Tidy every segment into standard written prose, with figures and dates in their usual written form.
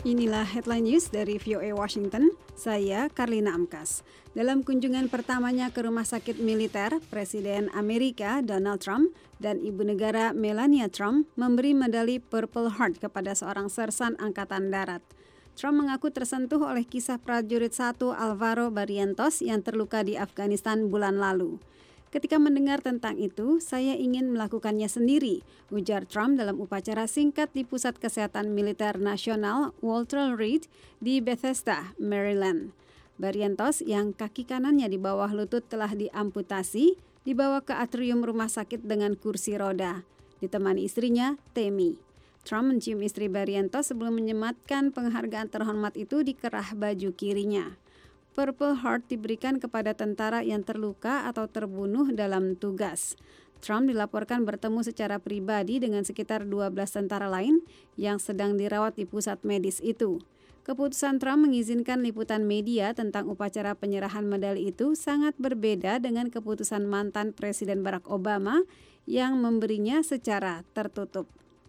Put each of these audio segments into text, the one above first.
Inilah headline news dari VOA Washington, saya Karlina Amkas. Dalam kunjungan pertamanya ke rumah sakit militer, Presiden Amerika Donald Trump dan Ibu Negara Melania Trump memberi medali Purple Heart kepada seorang sersan Angkatan Darat. Trump mengaku tersentuh oleh kisah prajurit 1 Alvaro Barrientos yang terluka di Afghanistan bulan lalu. Ketika mendengar tentang itu, saya ingin melakukannya sendiri, ujar Trump dalam upacara singkat di Pusat Kesehatan Militer Nasional Walter Reed di Bethesda, Maryland. Barrientos yang kaki kanannya di bawah lutut telah diamputasi, dibawa ke atrium rumah sakit dengan kursi roda, ditemani istrinya, Tammy. Trump mencium istri Barrientos sebelum menyematkan penghargaan terhormat itu di kerah baju kirinya. Purple Heart diberikan kepada tentara yang terluka atau terbunuh dalam tugas. Trump dilaporkan bertemu secara pribadi dengan sekitar 12 tentara lain yang sedang dirawat di pusat medis itu. Keputusan Trump mengizinkan liputan media tentang upacara penyerahan medali itu sangat berbeda dengan keputusan mantan Presiden Barack Obama yang memberinya secara tertutup.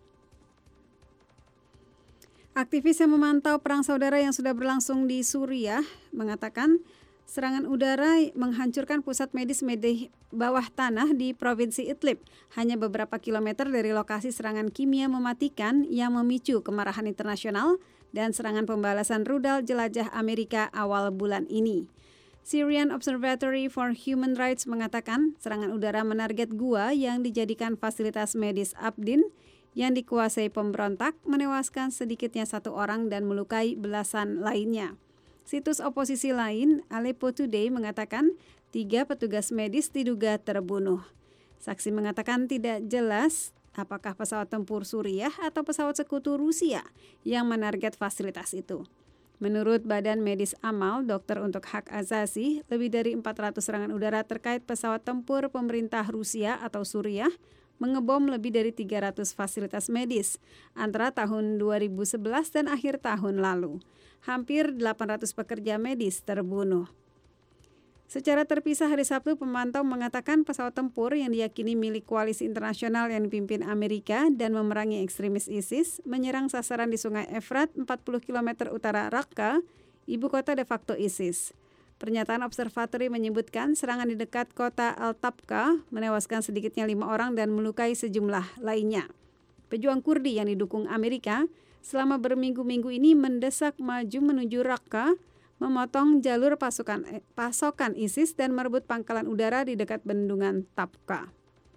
Aktivis yang memantau perang saudara yang sudah berlangsung di Suriah mengatakan serangan udara menghancurkan pusat medis bawah tanah di Provinsi Idlib, hanya beberapa kilometer dari lokasi serangan kimia mematikan yang memicu kemarahan internasional dan serangan pembalasan rudal jelajah Amerika awal bulan ini. Syrian Observatory for Human Rights mengatakan serangan udara menarget gua yang dijadikan fasilitas medis Abdin yang dikuasai pemberontak, menewaskan sedikitnya 1 orang dan melukai belasan lainnya. Situs oposisi lain, Aleppo Today, mengatakan 3 petugas medis diduga terbunuh. Saksi mengatakan tidak jelas apakah pesawat tempur Suriah atau pesawat sekutu Rusia yang menarget fasilitas itu. Menurut Badan Medis Amal, Dokter untuk Hak Asasi, lebih dari 400 serangan udara terkait pesawat tempur pemerintah Rusia atau Suriah mengebom lebih dari 300 fasilitas medis antara tahun 2011 dan akhir tahun lalu. Hampir 800 pekerja medis terbunuh. Secara terpisah hari Sabtu, pemantau mengatakan pesawat tempur yang diyakini milik koalisi internasional yang dipimpin Amerika dan memerangi ekstremis ISIS menyerang sasaran di Sungai Efrat 40 km utara Raqqa, ibu kota de facto ISIS. Pernyataan observatori menyebutkan serangan di dekat kota Al-Tabqa menewaskan sedikitnya 5 orang dan melukai sejumlah lainnya. Pejuang Kurdi yang didukung Amerika selama berminggu-minggu ini mendesak maju menuju Raqqa, memotong jalur pasokan ISIS dan merebut pangkalan udara di dekat bendungan Tabqa.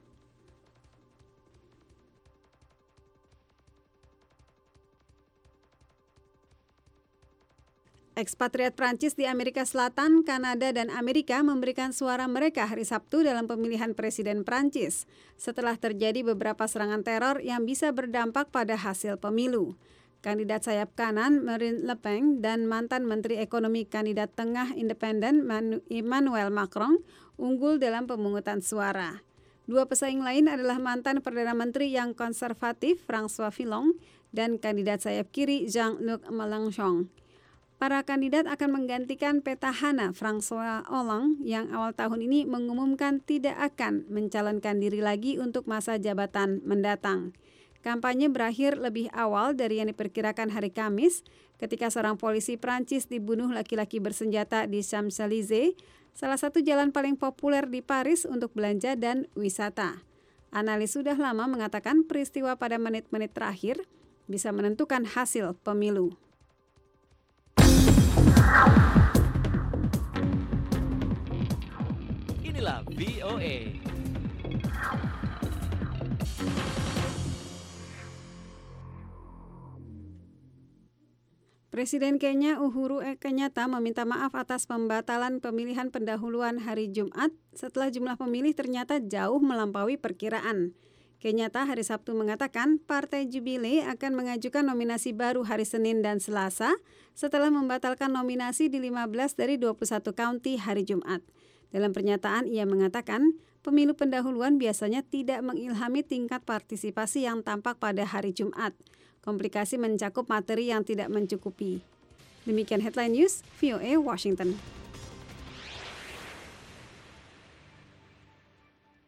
Ekspatriat Prancis di Amerika Selatan, Kanada, dan Amerika memberikan suara mereka hari Sabtu dalam pemilihan Presiden Prancis setelah terjadi beberapa serangan teror yang bisa berdampak pada hasil pemilu. Kandidat sayap kanan Marine Le Pen dan mantan Menteri Ekonomi kandidat tengah independen Emmanuel Macron unggul dalam pemungutan suara. 2 pesaing lain adalah mantan Perdana Menteri yang konservatif François Fillon dan kandidat sayap kiri Jean-Luc Mélenchon. Para kandidat akan menggantikan petahana François Hollande yang awal tahun ini mengumumkan tidak akan mencalonkan diri lagi untuk masa jabatan mendatang. Kampanye berakhir lebih awal dari yang diperkirakan hari Kamis ketika seorang polisi Prancis dibunuh laki-laki bersenjata di Champs-Élysées, salah satu jalan paling populer di Paris untuk belanja dan wisata. Analis sudah lama mengatakan peristiwa pada menit-menit terakhir bisa menentukan hasil pemilu. Inilah VOA. Presiden Kenya Uhuru Kenyatta meminta maaf atas pembatalan pemilihan pendahuluan hari Jumat setelah jumlah pemilih ternyata jauh melampaui perkiraan. Kenyatta hari Sabtu mengatakan Partai Jubilee akan mengajukan nominasi baru hari Senin dan Selasa setelah membatalkan nominasi di 15 dari 21 kaunti hari Jumat. Dalam pernyataan ia mengatakan pemilu pendahuluan biasanya tidak mengilhami tingkat partisipasi yang tampak pada hari Jumat. Komplikasi mencakup materi yang tidak mencukupi. Demikian headline news VOA Washington.